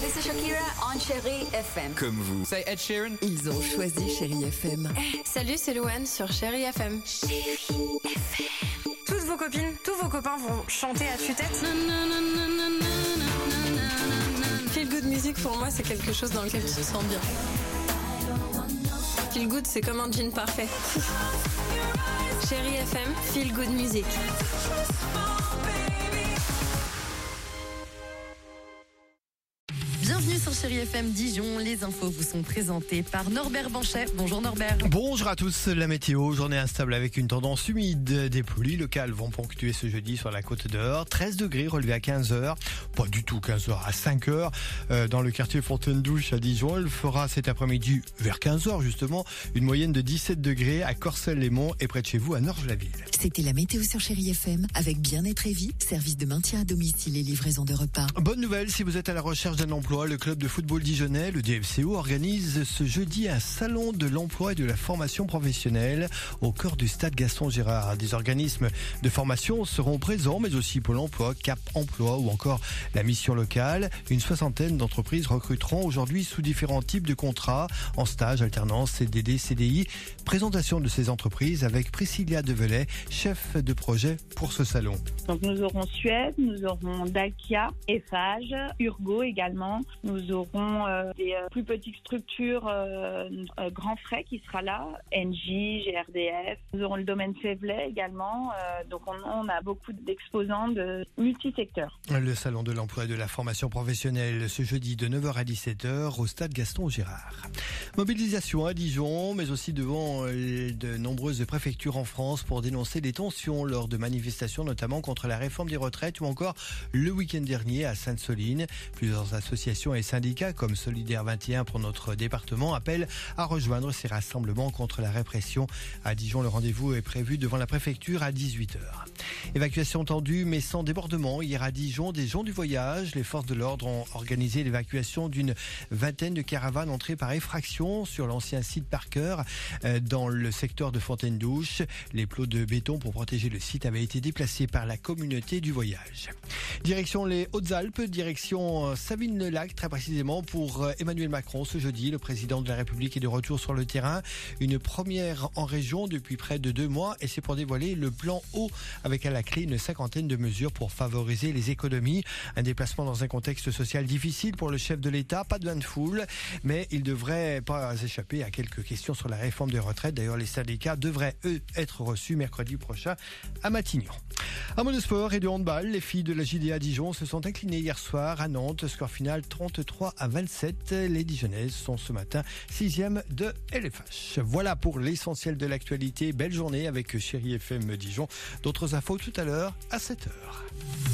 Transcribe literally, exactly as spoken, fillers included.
this is Shakira on Chérie F M. Comme vous. Say Ed Sheeran. Ils ont choisi Chérie F M. Hey, salut, c'est Louane sur Chérie F M. Chérie F M. Toutes vos copines, tous vos copains vont chanter à tue-tête. Feel good music, pour moi, c'est quelque chose dans lequel tu te sens bien. Feel good, c'est comme un jean parfait. Chérie F M, feel good music. Bienvenue sur Chérie F M Dijon. Les infos vous sont présentées par Norbert Banchet. Bonjour Norbert. Bonjour à tous. La météo, journée instable avec une tendance humide. Des pluies locales vont ponctuer ce jeudi sur la côte d'Or. treize degrés relevés à quinze heures. Pas du tout quinze heures, à cinq heures. Euh, dans le quartier Fontaine-Douche à Dijon, il fera cet après-midi vers quinze heures justement une moyenne de dix-sept degrés à Corcelles-les-Monts et près de chez vous à Norges-la-Ville. C'était la météo sur Chérie F M avec Bien-être et Vie, service de maintien à domicile et livraison de repas. Bonne nouvelle, si vous êtes à la recherche d'un emploi, le club de football dijonnais, le D F C O, organise ce jeudi un salon de l'emploi et de la formation professionnelle au cœur du stade Gaston Gérard. Des organismes de formation seront présents, mais aussi Pôle emploi, Cap emploi ou encore la mission locale. Une soixantaine d'entreprises recruteront aujourd'hui sous différents types de contrats, en stage, alternance, C D D, C D I. Présentation de ces entreprises avec Priscilla Develay, chef de projet pour ce salon. Donc nous aurons Suez, nous aurons Dacia, Eiffage, Urgo également. Nous aurons euh, des euh, plus petites structures, euh, euh, Grand Frais qui sera là, N J, G R D F. Nous aurons le domaine Févelet également. Euh, donc on, on a beaucoup d'exposants de multisecteurs. Le salon de l'emploi et de la formation professionnelle ce jeudi de neuf heures à dix-sept heures au stade Gaston Gérard. Mobilisation à Dijon, mais aussi devant euh, de nombreuses préfectures en France pour dénoncer des tensions lors de manifestations, notamment contre la réforme des retraites ou encore le week-end dernier à Sainte-Soline. Plusieurs associations et syndicats comme Solidaire vingt et un pour notre département appellent à rejoindre ces rassemblements contre la répression. À Dijon, le rendez-vous est prévu devant la préfecture à dix-huit heures. Évacuation tendue mais sans débordement. Hier à Dijon, des gens du voyage, les forces de l'ordre ont organisé l'évacuation d'une vingtaine de caravanes entrées par effraction sur l'ancien site Parker dans le secteur de Fontaine-Douche. Les plots de béton pour protéger le site avaient été déplacés par la communauté du voyage. Direction les Hautes-Alpes, direction Savines-le-Lac très précisément pour Emmanuel Macron ce jeudi. Le président de la République est de retour sur le terrain. Une première en région depuis près de deux mois et c'est pour dévoiler le plan eau avec à la clé une cinquantaine de mesures pour favoriser les économies. Un déplacement dans un contexte social difficile pour le chef de l'État. Pas de bain de foule, mais il devrait pas échapper à quelques questions sur la réforme des retraites. D'ailleurs, les syndicats devraient, eux, être reçus mercredi prochain à Matignon. Un mot de sport et de handball. Les filles de la J D A Dijon se sont inclinées hier soir à Nantes. Score final trente-trois à vingt-sept. Les Dijonnaises sont ce matin sixième de L F H. Voilà pour l'essentiel de l'actualité. Belle journée avec Chérie F M Dijon. D'autres infos tout à l'heure à sept heures.